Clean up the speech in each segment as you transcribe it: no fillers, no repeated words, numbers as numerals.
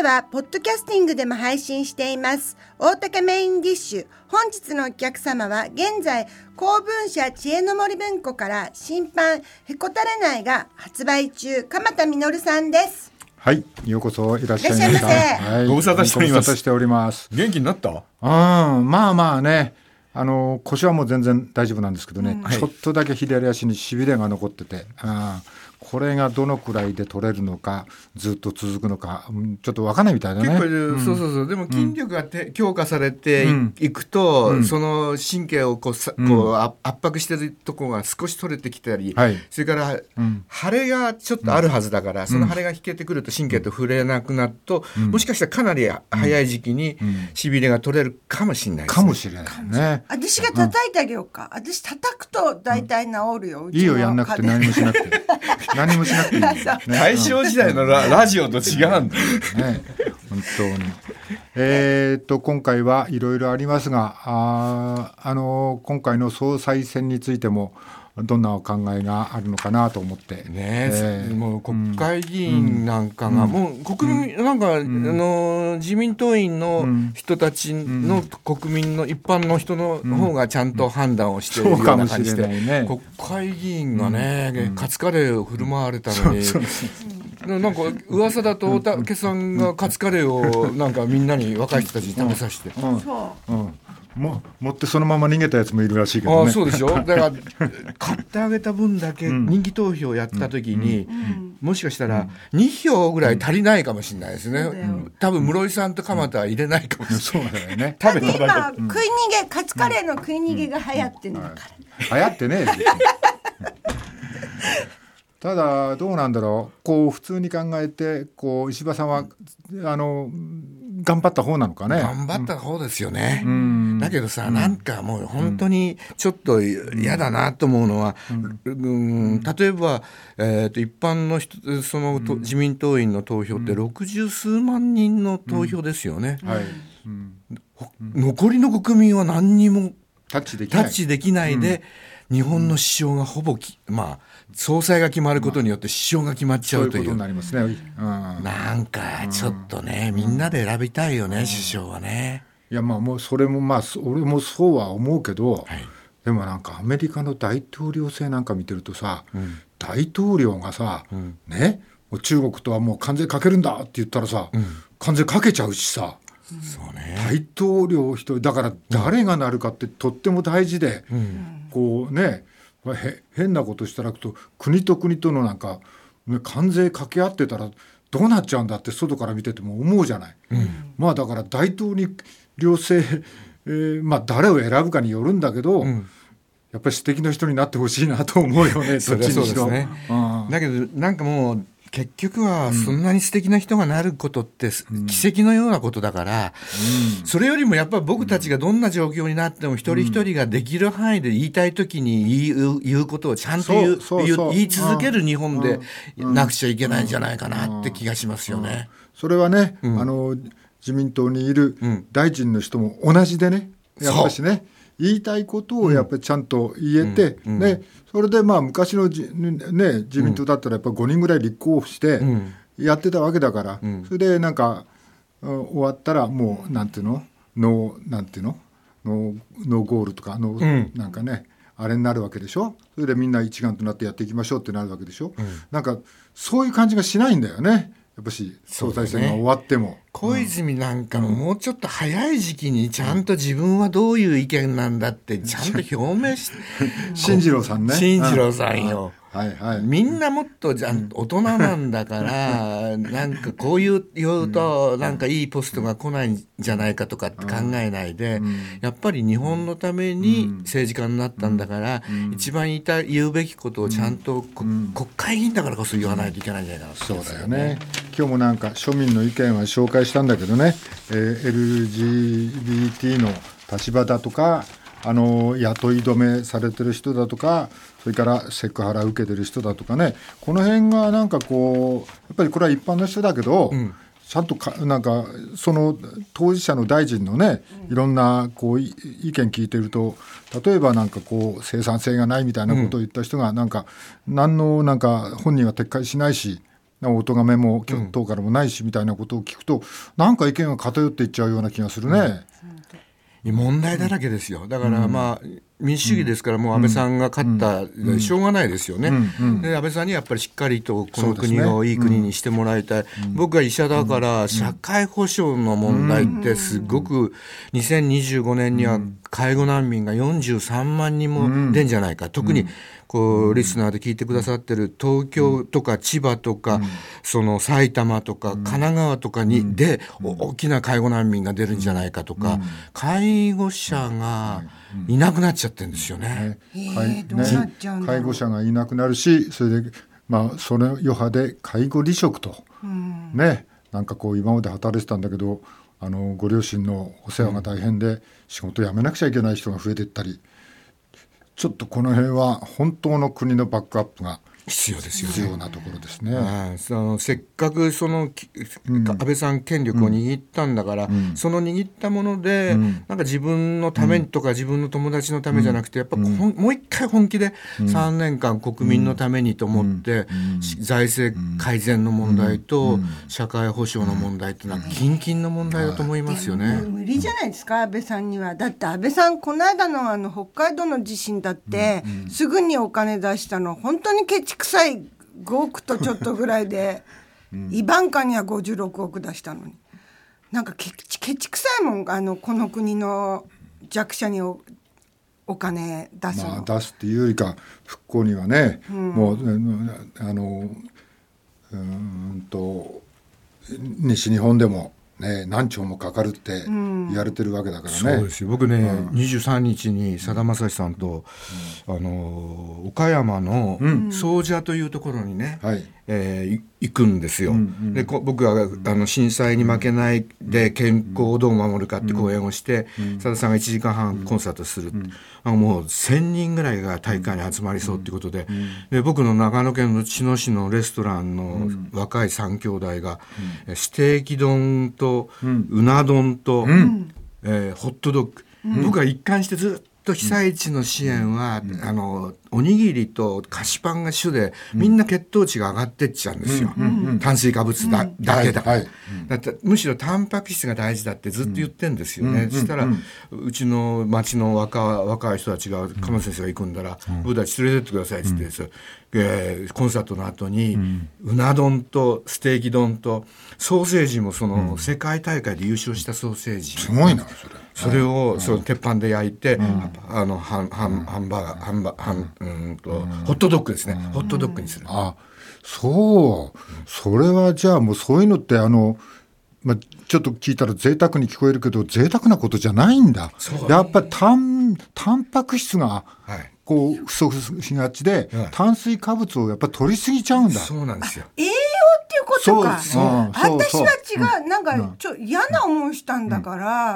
はポッドキャスティングでも配信しています。大竹メインディッシュ。本日のお客様は現在公文社知恵の森文庫から新版へこたれないが発売中、鎌田実さんです。 はい、ようこそいらっしゃいました。 いらっしゃいませ。 はい、 ご無沙汰しております。 ご無沙汰しております。 元気になった？ まあまあね、腰はもう全然大丈夫なんですけどね、ちょっとだけ左足にしびれが残ってて、これがどのくらいで取れるのか、ずっと続くのか、ちょっと分かんないみたいだね。 結構、そうでも筋力が強化されていくと、その神経をこう圧迫してるところが少し取れてきたり、それから、腫れがちょっとあるはずだから、その腫れが引けてくると神経と触れなくなると、もしかしたらかなり早い時期にしびれが取れるかもしれないですね。 かもしれないね。 私が叩いてあげようか。私叩くと大体治るよ。 いいよ、やんなくて何もしなくて。何もしなくていい、ね、 大正時代のラジオと違うんだ、ね、 本当に。今回はいろいろありますが、今回の総裁選についてもどんなお考えがあるのかなと思って、 もう国会議員なんかが、もう国民なんか、自民党員の人たちの、国民の一般の人の方がちゃんと判断をしているような感じで、国会議員がね、カツカレーを振る舞われたのに、なんか噂だと大竹さんがカツカレーをなんかみんなに若い人たちに食べさせて、 持ってそのまま逃げたやつもいるらしいけどね。 そうでしょ。だから買ってあげた分だけ人気投票やった時に、もしかしたら2票ぐらい足りないかもしれないですね。多分室井さんと鎌田は入れないかもしれない。 そうだよね。 今食い逃げ、カツカレーの食い逃げが流行ってるんだから、 流行ってねただどうなんだろう、こう普通に考えて、こう石破さんは頑張った方なのかね。 頑張った方ですよね。だけどさ、なんかもう本当にちょっと嫌だなと思うのは、例えば、一般の人、その自民党員の投票って60数万人の投票ですよね。残りの国民は何にもタッチできないで、日本の首相がほぼ総裁が決まることによって首相が決まっちゃうという、 そういうことになりますね。 なんかちょっとね、みんなで選びたいよね、首相はね。 いや、もうそれも俺もそうは思うけど、でもなんかアメリカの大統領制なんか見てるとさ、大統領がさ、ね、もう中国とはもう関税かけるんだって言ったらさ、関税かけちゃうしさ、 そうね、 大統領一人だから誰がなるかってとっても大事で、こうね、変なことしたらと国と国とのなんか、関税掛け合ってたらどうなっちゃうんだって外から見てても思うじゃない。だから大統領制、誰を選ぶかによるんだけど、やっぱり素敵な人になってほしいなと思うよね。 それはそうですね。だけどなんかもう結局はそんなに素敵な人がなることって奇跡のようなことだから、それよりもやっぱり僕たちがどんな状況になっても一人一人ができる範囲で言いたいときに言うことをちゃんと言い続ける日本でなくちゃいけないんじゃないかなって気がしますよね。 それはね、自民党にいる大臣の人も同じでね、やっぱしね、言いたいことをやっぱりちゃんと言えて、それで昔の自民党だったらやっぱ5人ぐらい立候補してやってたわけだから、それでなんか終わったらもうなんていうの、ノーゴールとかなんかね、あれになるわけでしょ。それでみんな一丸となってやっていきましょうってなるわけでしょ。なんかそういう感じがしないんだよね。やっぱし総裁選が終わっても、 小泉なんかももうちょっと早い時期にちゃんと自分はどういう意見なんだってちゃんと表明して進次郎さんね、 進次郎さんよ、みんなもっと大人なんだからなんかこう言うとなんかいいポストが来ないんじゃないかとかって考えないで、やっぱり日本のために政治家になったんだから、一番言うべきことをちゃんと国会議員だからこそ言わないといけないんじゃないかな。 そうだよね。今日もなんか庶民の意見は紹介したんだけどね、LGBT の立場だとか、雇い止めされてる人だとか、それからセクハラ受けてる人だとかね、この辺がなんかこうやっぱりこれは一般の人だけど、ちゃんとなんかその当事者の大臣のね、いろんなこう意見聞いてると、例えばなんかこう生産性がないみたいなことを言った人がなんか何のなんか本人は撤回しないし、 お咎めも党からもないしみたいなことを聞くと、なんか意見が偏っていっちゃうような気がするね。 問題だらけですよ。だからまあ民主主義ですから、もう安倍さんが勝ったでしょうがないですよね。で安倍さんにやっぱりしっかりとこの国をいい国にしてもらいたい。僕は医者だから社会保障の問題ってすごく、2025年には介護難民が43万人も出んじゃないか。特にこうリスナーで聞いてくださってる東京とか千葉とか、その埼玉とか神奈川とかにで大きな介護難民が出るんじゃないかとか、介護者がいなくなっちゃってるんですよね。 どうなっちゃうんだろう。 介護者がいなくなるし、それでまあその余波で介護離職と、ね、なんかこう今まで働いてたんだけど、ご両親のお世話が大変で仕事辞めなくちゃいけない人が増えていったり、ちょっとこの辺は本当の国のバックアップが必要ですよね。 必要なところですね。 せっかく安倍さん権力を握ったんだから、その握ったもので、なんか自分のためとか自分の友達のためじゃなくて、やっぱもう一回本気で3年間国民のためにと思って、財政改善の問題と社会保障の問題ってのは近々の問題だと思いますよね。 無理じゃないですか、安倍さんには。だって安倍さんこの間の北海道の地震だって、すぐにお金出したの本当にケチくさい5億とちょっとぐらいで、イバンカには56億出したのに、なんかケチくさいもん、この国の弱者にお金出すの、 出すっていうよりか復興にはね、もう西日本でもね、何兆もかかるって言われてるわけだからね。 そうですよ。僕ね、23日にさだまさしさんと、岡山の総社というところにね、行くんですよ。で僕は震災に負けないで健康をどう守るかって講演をして、さださんが1時間半コンサートする、もう1000人ぐらいが大会に集まりそうっていうことで、で僕の長野県の茅野市のレストランの若い3兄弟が、ステーキ丼とうな丼と、ホットドッグ、僕は一貫してずっと被災地の支援は、おにぎりと菓子パンが主で、みんな血糖値が上がってっちゃうんですよ。炭水化物だけだから。だってむしろタンパク質が大事だってずっと言ってんですよね。そしたら、うちの町の若い人たちが、鎌田先生が行くんだら、僕たち連れてってくださいって言って、コンサートの後に、うな丼とステーキ丼とソーセージもその世界大会で優勝したソーセージ。 すごいな、 それをその鉄板で焼いて、ハンバーガー、ホットドッグですね。ホットドッグにする。 そう。それはじゃあもうそういうのってちょっと聞いたら贅沢に聞こえるけど、贅沢なことじゃないんだ。やっぱりタンパク質がこう不足しがちで、炭水化物をやっぱり取りすぎちゃうんだ。 そうなんですよ。 栄養っていうことか。私は違う、なんか嫌な思いしたんだから、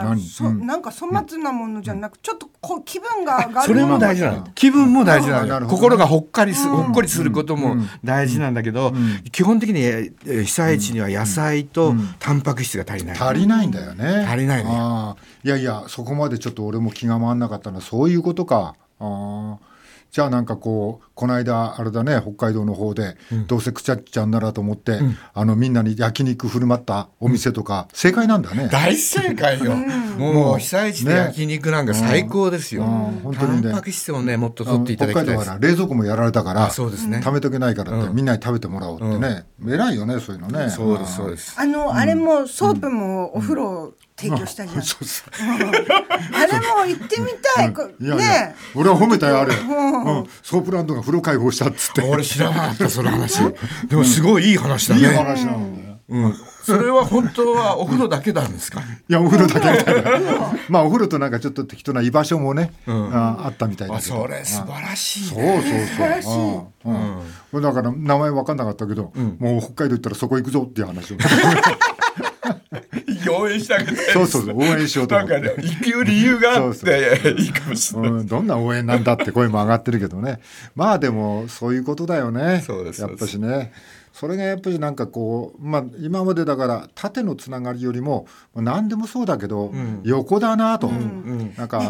なんか粗末なものじゃなく、ちょっと気分が上がる。 それも大事なの。気分も大事なの。心がほっこりすることも大事なんだけど、基本的に被災地には野菜とタンパク質が足りない。 足りないんだよね。 足りないね。 いやいや、そこまでちょっと俺も気が回んなかったのはそういうことか。じゃあなんかこの間あれだね、北海道の方で、どうせくちゃっちゃんならと思って、みんなに焼肉振る舞ったお店とか、正解なんだね。 大正解よ。もう被災地で焼肉なんか最高ですよ。本当にね。タンパク質をね、もっと取っていただきたいです。 北海道は冷蔵庫もやられたから、 そうですね。 食べとけないからって、みんなに食べてもらおうってね。偉いよね、そういうのね。 そうです、そうです。 あれもソープもお風呂提供したじゃん。あれも行ってみたい。ね。 俺は褒めたよ、あれ。ソープランドが風呂開放したっつって。 俺知らなかったその話。でもすごいいい話だね。 いい話なんだよ。 それは本当はお風呂だけなんですか。 いや、お風呂だけみたいな。まあお風呂となんかちょっと適当な居場所もね、あったみたいだけど。 それ素晴らしい。 そう。だから名前分かんなかったけど、もう北海道行ったらそこ行くぞっていう話を。 応援してあげて。 そう応援しようと思って。 なんかね、行く理由があっていいかもしれない。 どんな応援なんだって声も上がってるけどね。まあでもそういうことだよね。 そうです。 やっぱしね。それがやっぱりなんか今までだから縦のつながりよりも何でもそうだけど、横だなと、なんか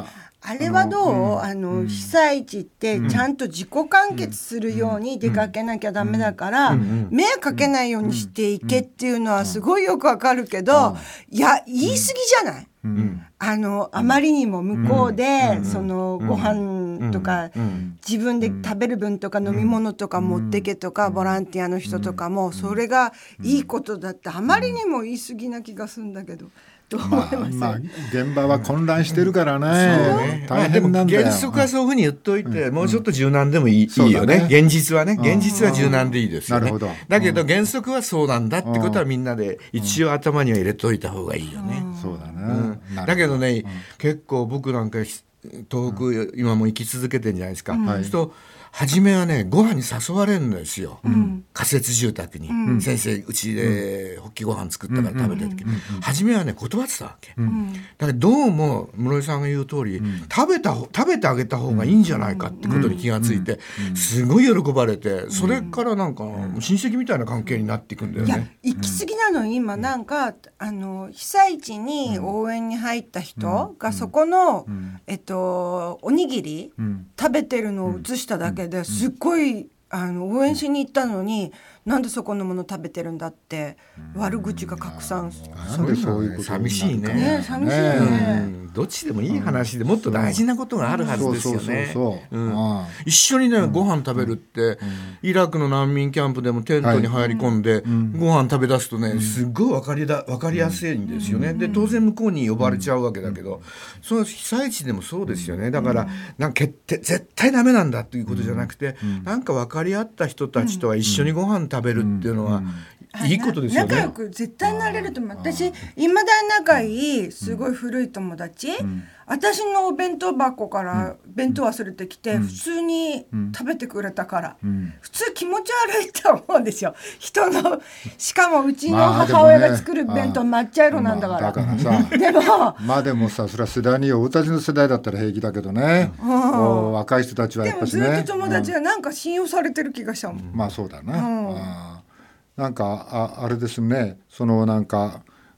あれはどう、被災地ってちゃんと自己完結するように出かけなきゃダメだから、迷惑かけないようにしていけっていうのはすごいよくわかるけど、いや言い過ぎじゃない、あまりにも向こうで、そのご飯とか、自分で食べる分とか飲み物とか持ってけとか、ボランティアの人とかもそれがいいことだってあまりにも言い過ぎな気がするんだけど。 現場は混乱してるからね、大変なんだよ。 原則はそういうふうに言っといて、もうちょっと柔軟でもいいよね。現実は柔軟でいいですよね。だけど原則はそうなんだってことはみんなで一応頭には入れといた方がいいよね。 そうだね。 だけどね、結構僕なんか東北今も生き続けてるんじゃないですか。そうすると初めはね、ご飯に誘われるんですよ、仮設住宅に、先生うちでホッキご飯作ったから食べてる時、初めはね断ってたわけ、だけどどうも室井さんが言う通り、食べてあげた方がいいんじゃないかってことに気がついて、すごい喜ばれて、それからなんか親戚みたいな関係になっていくんだよね。 いや行き過ぎなの。今なんか被災地に応援に入った人がそこの、おにぎり、食べてるのを映しただけですっごい応援しに行ったのに、なんでそこのもの食べてるんだって悪口が拡散する。 なんでそういうこと寂しいね。 寂しいね。 どっちでもいい話でもっと大事なことがあるはずですよね。一緒にねご飯食べるって、イラクの難民キャンプでもテントに入り込んでご飯食べ出すとね、すっごい分かりやすいんですよね。で当然向こうに呼ばれちゃうわけだけど、その被災地でもそうですよね。だからなんか絶対ダメなんだということじゃなくて、なんか分かり合った人たちとは一緒にご飯食べるっていうのはいいことですよね。 仲良く絶対なれると思う。私いまだに仲いいすごい古い友達、私のお弁当箱から弁当忘れてきて、普通に食べてくれたから、普通気持ち悪いと思うんですよ、人の。しかもうちの母親が作る弁当抹茶色なんだから、 だからさでもさ、それは世代によ、俺たちの世代だったら平気だけどね、若い人たちはやっぱしね。 でもずっと友達はなんか信用されてる気がしたもん。 まあそうだな、なんかあれですね、そのなんか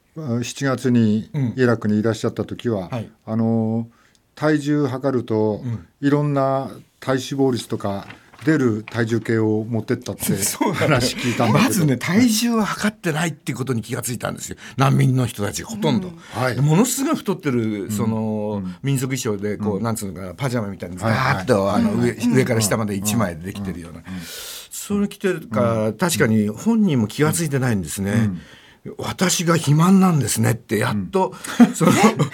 7月にイラクにいらっしゃった時は、体重測ると、いろんな体脂肪率とか出る体重計を持ってったって話聞いたんだけど、 まずね、体重は測ってないっていうことに気がついたんですよ、難民の人たちほとんど、ものすごい太ってるその、民族衣装でこう、なんつうのかな、パジャマみたいにザーッと上から下まで1枚でできてるような、それ着てるから、確かに本人も気がついてないんですね。私が肥満なんですねってやっと、その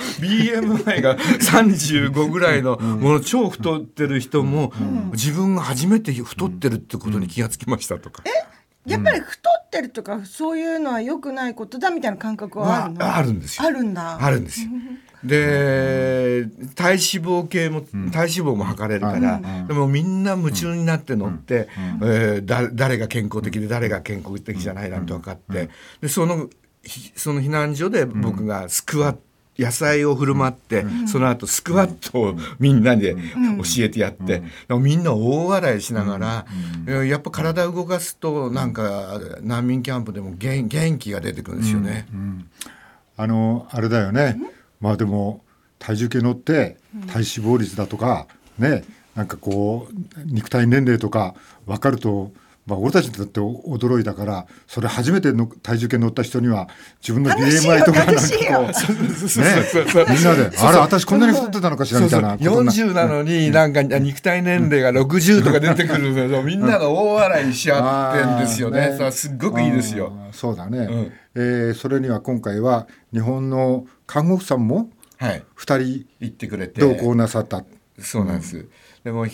BMI が35ぐらいのもの超太ってる人も、自分が初めて太ってるってことに気がつきましたとか。 やっぱり太ってるとかそういうのは良くないことだみたいな感覚はあるの？ あるんですよ。 あるんだ。 あるんですよ。で体脂肪も測れるから、でもみんな夢中になって乗って、誰が健康的で誰が健康的じゃないなんて分かって、でその避難所で僕がスクワット、野菜を振る舞って、その後スクワットをみんなで教えてやって、みんな大笑いしながら、やっぱ体を動かすとなんか難民キャンプでも元気が出てくるんですよね。 あれだよね、まあでも体重計乗って体脂肪率だとかね、なんかこう肉体年齢とか分かると、俺たちだって驚いたから、それ初めての体重計乗った人には自分の BMI とかなんかこうみんなで、あれ私こんなに太ってたのかしらみたいな、 40なのになんか肉体年齢が60とか出てくるのみんなが大笑いしちゃってんですよね。すっごくいいですよ。 そうだね、それには今回は日本の看護婦さんも2人行ってくれて同行なさった。 そうなんです。でも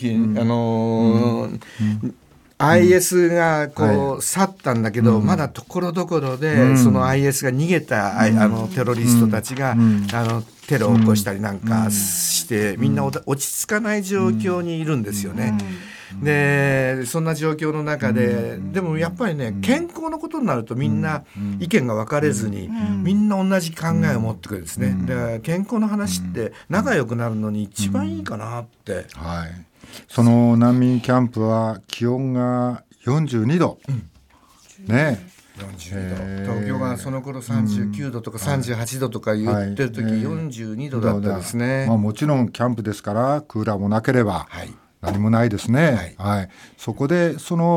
IS がこう去ったんだけど、まだところどころでその IS が逃げたテロリストたちがテロを起こしたりなんかして、みんな落ち着かない状況にいるんですよね。でそんな状況の中で、でもやっぱりね、健康のことになるとみんな意見が分かれずに、みんな同じ考えを持ってくるんですね。だから健康の話って仲良くなるのに一番いいかなって。 その難民キャンプは気温が42度、ね、 42度、東京がその頃39度とか38度とか言ってる時、42度だったですね。 もちろんキャンプですからクーラーもなければ何もないですね。そこで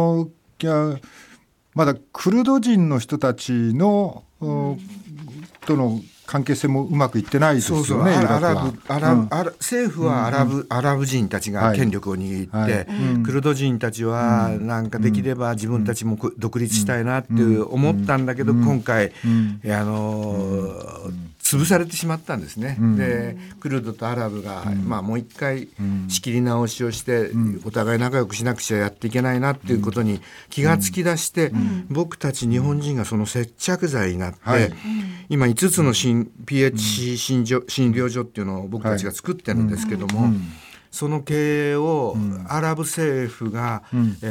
まだクルド人の人たちの、との関係性もうまくいってないですよね。 政府はアラブ人たちが権力を握って、クルド人たちはなんかできれば自分たちも独立したいなって思ったんだけど、今回潰されてしまったんですね。でクルドとアラブが、もう一回仕切り直しをして、お互い仲良くしなくちゃやっていけないなっていうことに気がつき出して、僕たち日本人がその接着剤になって、今5つのPHC 診療所っていうのを僕たちが作ってるんですけども、その経営をアラブ政府が、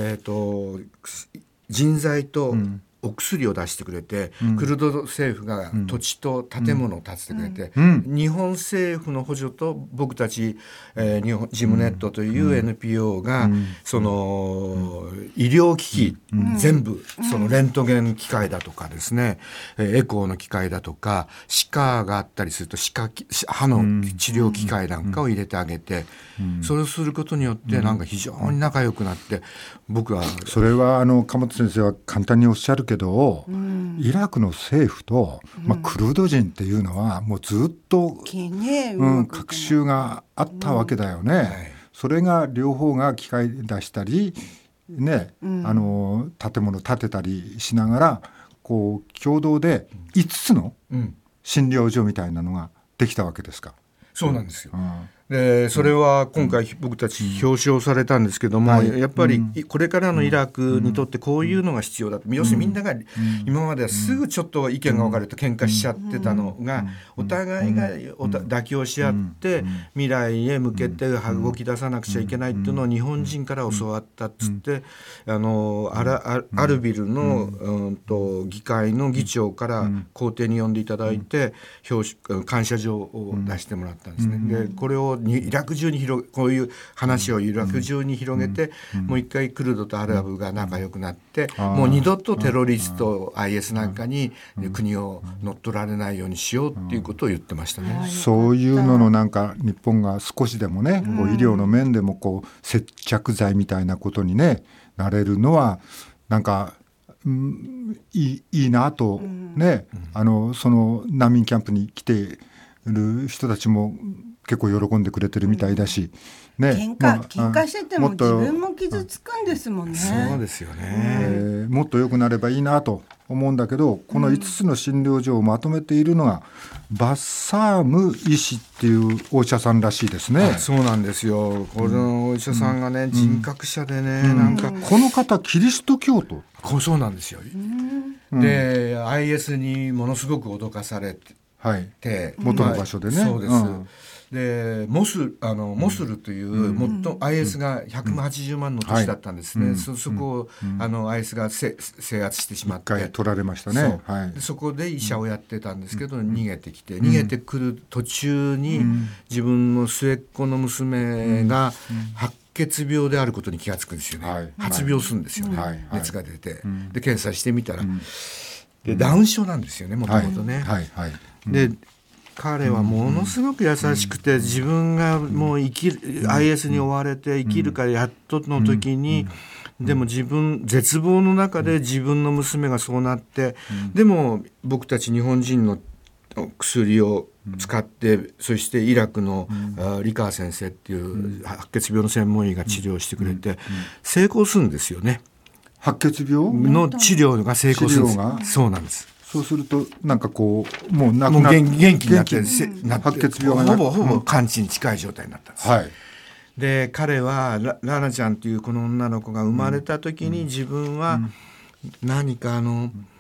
人材とお薬を出してくれて、クルド政府が土地と建物を建ててくれて、日本政府の補助と僕たち、日本ジムネットという NPO が、その医療機器、全部そのレントゲン機械だとかですね、エコーの機械だとか、歯科があったりすると歯の治療機械なんかを入れてあげて、それをすることによってなんか非常に仲良くなって、僕はそれは鎌田先生は簡単におっしゃるけど、イラクの政府と、クルド人っていうのはもうずっと、隔週があったわけだよね。それが両方が機械出したり、建物建てたりしながらこう共同で5つの診療所みたいなのができたわけですか。 そうなんですよ。でそれは今回僕たち表彰されたんですけども、やっぱりこれからのイラクにとってこういうのが必要だと、要するにみんなが今まではすぐちょっと意見が分かれると喧嘩しちゃってたのが、お互いが妥協し合って未来へ向けて動き出さなくちゃいけないっていうのを日本人から教わったっつって、アルビルの議会の議長から公邸に呼んでいただいて感謝状を出してもらったんですね。でこれをイラク中にこういう話をイラク中に広げて、もう一回クルドとアラブが仲良くなって、もう二度とテロリスト IS なんかに国を乗っ取られないようにしようっていうことを言ってましたね。 そういうののなんか日本が少しでもね、こう医療の面でもこう接着剤みたいなことにねなれるのはなんかいいなとね、その難民キャンプに来ている人たちも結構喜んでくれてるみたいだし、 喧嘩してても自分も傷つくんですもんね。 そうですよね。 もっと良くなればいいなと思うんだけど、この5つの診療所をまとめているのがバッサーム医師っていうお医者さんらしいですね。 そうなんですよ。このお医者さんがね、人格者でね、なんかこの方キリスト教徒。 そうなんですよ。で IS にものすごく脅かされて、 元の場所でね。 そうです。でモスルというIS が180万の都市だったんですね。そこをIS が制圧してしまって、 一回取られましたね。 そこで医者をやってたんですけど、逃げてきて、逃げてくる途中に自分の末っ子の娘が白血病であることに気がつくんですよね。発病するんですよね。熱が出て、で検査してみたら、でダウン症なんですよね、もともとね。で彼はものすごく優しくて、自分がもうIS に追われて生きるからやっとの時に、でも絶望の中で自分の娘がそうなって、でも僕たち日本人の薬を使って、そしてイラクのリカー先生っていう白血病の専門医が治療してくれて成功するんですよね。 白血病の治療が成功するんです。そうなんです。 そうするとなんかこうもうなくなって元気になって白血病がほぼ完治に近い状態になったんです。で彼はラナちゃんというこの女の子が生まれた時に、自分は何かこ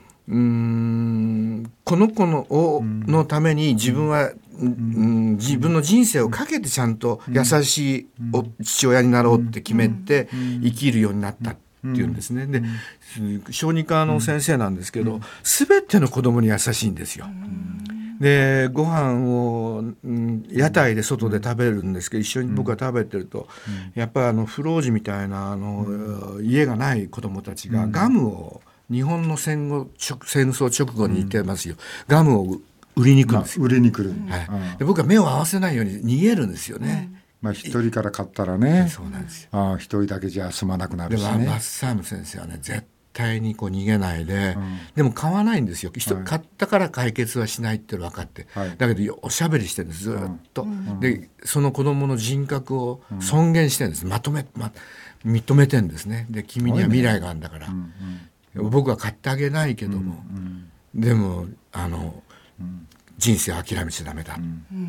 の子のために自分は自分の人生をかけてちゃんと優しい父親になろうって決めて生きるようになったっていうんですね。で小児科の先生なんですけど、全ての子供に優しいんですよ。でご飯を屋台で外で食べるんですけど、一緒に僕が食べてると、やっぱり不老児みたいな家がない子供たちがガムを日本の戦争直後に言ってますよ、ガムを売りに来るんですよ、 売りに来る、 で僕は目を合わせないように逃げるんですよね、 一人から買ったらね、 そうなんですよ。 一人だけじゃ済まなくなるしね。 でバッサーム先生はね絶対にこう逃げないで、でも買わないんですよ、買ったから解決はしないって分かって、だけどおしゃべりしてるんですずっと、でその子供の人格を尊厳してるんです、認めてるんですね。で君には未来があるんだから、僕は買ってあげないけども、でも人生諦めちゃダメだって、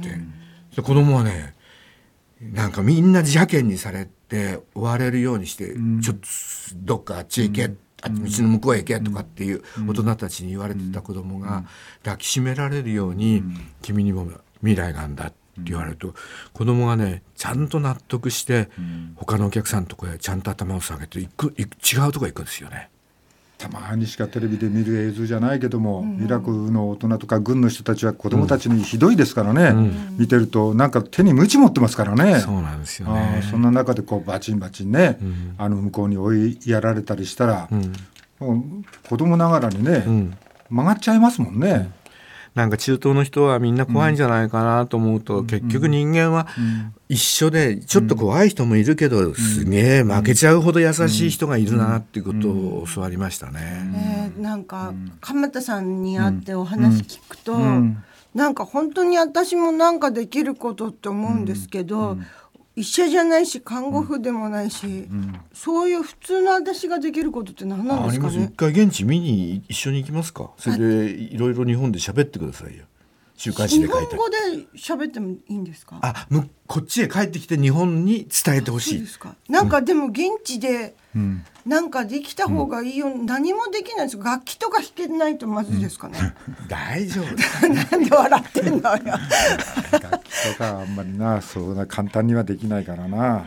で子供はねなんかみんな邪険にされて追われるようにして、ちょっとどっかあっちへ行け、道の向こうへ行けとかっていう大人たちに言われてた子供が抱きしめられるように、君にも未来があるんだって言われると、子供がねちゃんと納得して、他のお客さんのとこへちゃんと頭を下げて違うとこへ行くんですよね。 たまにしかテレビで見る映像じゃないけども、イラクの大人とか軍の人たちは子どもたちにひどいですからね、見てるとなんか手に鞭持ってますからね。 そうなんですよね。 そんな中でこうバチンバチンね、向こうに追いやられたりしたら、もう子供ながらにね、曲がっちゃいますもんね。 なんか中東の人はみんな怖いんじゃないかなと思うと、結局人間は一緒で、ちょっと怖い人もいるけど、すげえ負けちゃうほど優しい人がいるなっていうことを教わりましたね。 なんか鎌田さんに会ってお話聞くと、なんか本当に私もなんかできることって思うんですけど、医者じゃないし看護婦でもないし、そういう普通の私ができることって何なんですかね。 あります。一回現地見に一緒に行きますか。それでいろいろ日本で喋ってくださいよ。週刊誌で書いて。 日本語で喋ってもいいんですか。 こっちへ帰ってきて日本に伝えてほしい。 そうですか。なんかでも現地でなんかできた方がいいよ、何もできないです。楽器とか弾けないとまずいですかね。 大丈夫なんで笑ってんのよ。 楽器とかあんまりな、そうな簡単にはできないからな。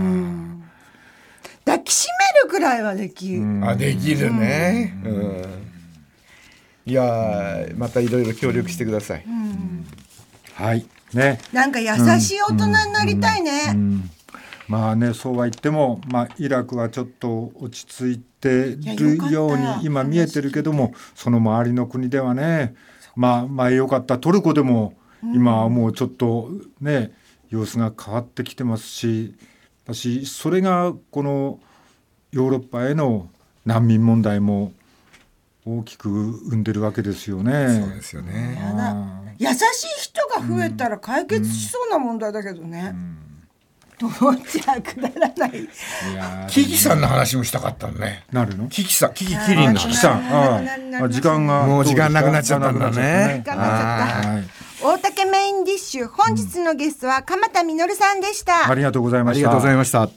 抱きしめるくらいはできる。 できるね。いやまたいろいろ協力してください。 はいね。 なんか優しい大人になりたいね。 まあね、そうは言っても、イラクはちょっと落ち着いてるように今見えてるけども、その周りの国ではね、前よかったトルコでも今はもうちょっとね、様子が変わってきてますし、それがこのヨーロッパへの難民問題も大きく生んでるわけですよね。 そうですよね。 優しい人が増えたら解決しそうな問題だけどね。どうじゃくだらない。 キキさんの話もしたかったのね。 なるの？ キキキリンのキキさん。時間がもう時間なくなっちゃったんだね。 大竹メインディッシュ、本日のゲストは鎌田実さんでした。 ありがとうございました。 ありがとうございました。